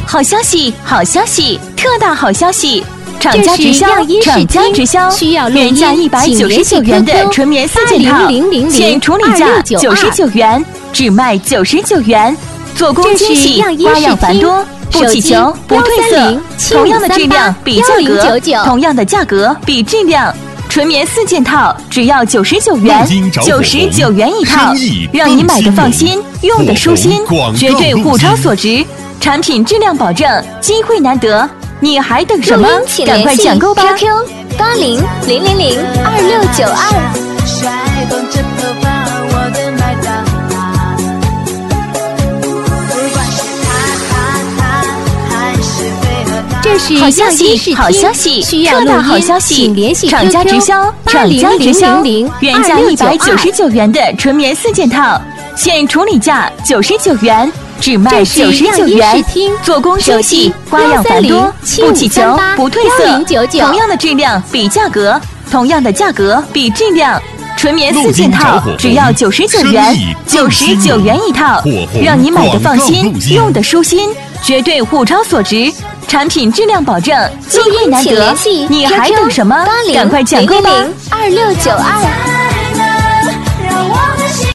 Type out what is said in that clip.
好消息，好消息，特大好消息！厂家直销，厂家直销，原价199元的纯棉4件套，现处理价99元，只卖99元。做工精细，花样繁多，不起球，不褪色，同样的质量比价格，同样的价格比质量。纯棉4件套只要99元，99元一套，让你买的放心，用的舒心，绝对物超所值，产品质量保证，机会难得，你还等什么？赶快抢购吧 ！QQ 8000002692。 这是好消息，好消息，特大好消息！厂家直销，厂家直销，原价199元的纯棉4件套，现处理价99元，只卖99元。做工精细，花样繁多，不起球，不褪色，同样的质量比价格，同样的价格比质量。纯棉4件套只要99元，99元一套，让你买的放心，用的舒心，绝对物超所值。产品质量保证，机会难得，你还等什么？赶快抢购吧！ 2692。